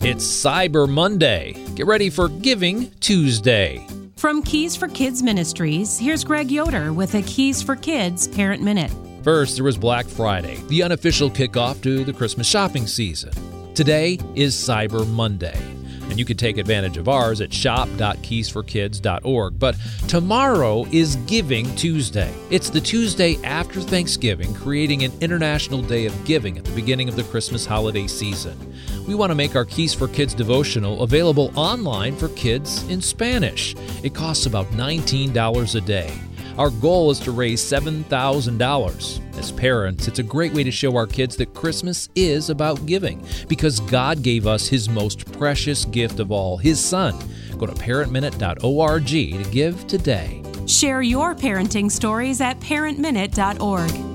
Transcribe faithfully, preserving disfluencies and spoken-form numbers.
It's Cyber Monday. Get ready for Giving Tuesday. From Keys for Kids Ministries, here's Greg Yoder with a Keys for Kids Parent Minute. First, there was Black Friday, the unofficial kickoff to the Christmas shopping season. Today is Cyber Monday, and you can take advantage of ours at shop dot keys for kids dot org. But tomorrow is Giving Tuesday. It's the Tuesday after Thanksgiving, creating an International Day of Giving at the beginning of the Christmas holiday season. We want to make our Keys for Kids devotional available online for kids in Spanish. It costs about nineteen dollars a day. Our goal is to raise seven thousand dollars. As parents, it's a great way to show our kids that Christmas is about giving because God gave us His most precious gift of all, His Son. Go to parent minute dot org to give today. Share your parenting stories at parent minute dot org.